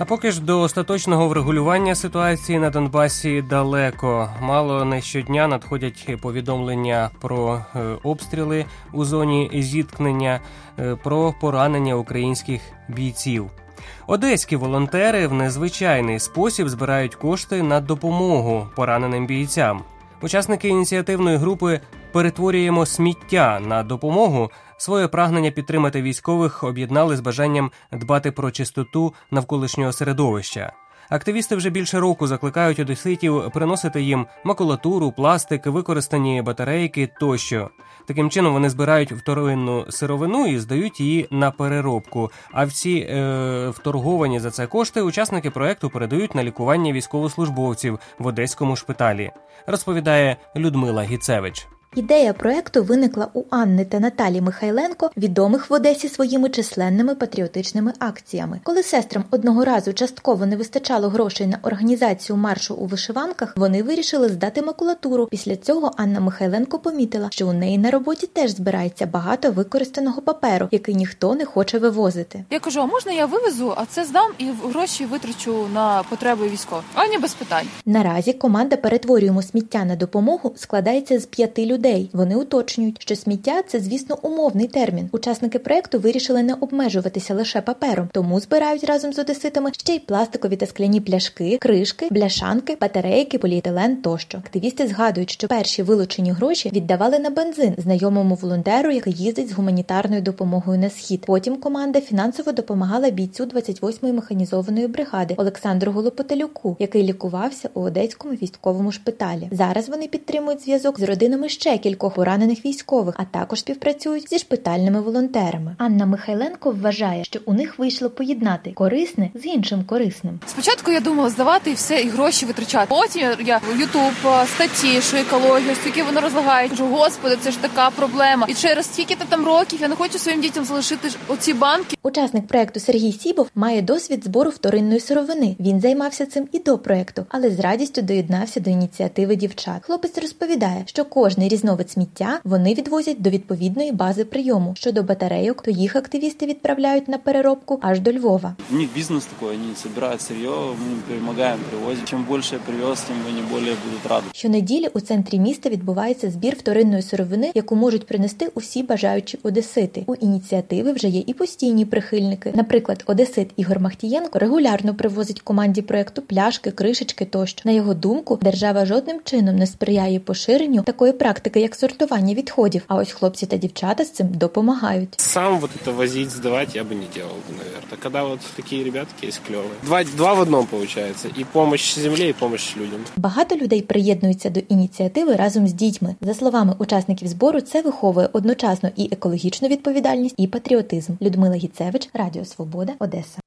А поки ж до остаточного врегулювання ситуації на Донбасі далеко. Мало не щодня надходять повідомлення про обстріли у зоні зіткнення, про поранення українських бійців. Одеські волонтери в незвичайний спосіб збирають кошти на допомогу пораненим бійцям. Учасники ініціативної групи «Перетворюємо сміття на допомогу» своє прагнення підтримати військових об'єднали з бажанням дбати про чистоту навколишнього середовища. Активісти вже більше року закликають одеситів приносити їм макулатуру, пластик, використані батарейки тощо. Таким чином вони збирають вторинну сировину і здають її на переробку. А всі вторговані за це кошти учасники проєкту передають на лікування військовослужбовців в одеському шпиталі, розповідає Людмила Гіцевич. Ідея проекту виникла у Анни та Наталі Михайленко, відомих в Одесі своїми численними патріотичними акціями. Коли сестрам одного разу частково не вистачало грошей на організацію маршу у вишиванках, вони вирішили здати макулатуру. Після цього Анна Михайленко помітила, що у неї на роботі теж збирається багато використаного паперу, який ніхто не хоче вивозити. Я кажу, а можна я вивезу, а це здам і гроші витрачу на потреби військових? Аня, без питань. Наразі команда «Перетворюємо сміття на допомогу» складається з 5 людей. Вони уточнюють, що сміття – це, звісно, умовний термін. Учасники проєкту вирішили не обмежуватися лише папером, тому збирають разом з одеситами ще й пластикові та скляні пляшки, кришки, бляшанки, батарейки, поліетилен тощо. Активісти згадують, що перші вилучені гроші віддавали на бензин знайомому волонтеру, який їздить з гуманітарною допомогою на Схід. Потім команда фінансово допомагала бійцю 28-ї механізованої бригади Олександру Голопотелюку, який лікувався у Одеському військовому шпиталі. Зараз вони підтримують зв'язок з родинами ще кількох поранених військових, а також співпрацюють зі шпитальними волонтерами. Анна Михайленко вважає, що у них вийшло поєднати корисне з іншим корисним. Спочатку я думала здавати і все, і гроші витрачати. Потім я в YouTube статті, що екологія, скільки воно розлагає. Кажу, господи, це ж така проблема. І через скільки-то там років я не хочу своїм дітям залишити оці банки. Учасник проекту Сергій Сібов має досвід збору вторинної сировини. Він займався цим і до проекту, але з радістю доєднався до ініціативи дівчат. Хлопець розповідає, що кожний різновид сміття вони відвозять до відповідної бази прийому. Щодо батарейок, то їх активісти відправляють на переробку аж до Львова. У них бізнес такий, вони збирають сир'є, ми їм допомагаємо, привозять. Чим більше привез, тим вони більше будуть раді. Щонеділі у центрі міста відбувається збір вторинної сировини, яку можуть принести усі бажаючі одесити. У ініціативи вже є і постійні прихильники. Наприклад, одесит Ігор Махтієнко регулярно привозить команді проекту пляшки, кришечки тощо. На його думку, держава жодним чином не сприяє поширенню такої практики, як сортування відходів. А ось хлопці та дівчата з цим допомагають. Сам вот это возить, сдавать я бы не делал, наверное. Когда вот такие ребятки есть клевые. Два в одном получается. И помощь земле, и помощь людям. Багато людей приєднуються до ініціативи разом з дітьми. За словами учасників збору, це виховує одночасно і екологічну відповідальність, і патріотизм. Людмила Гіцевич, Радіо Свобода, Одеса.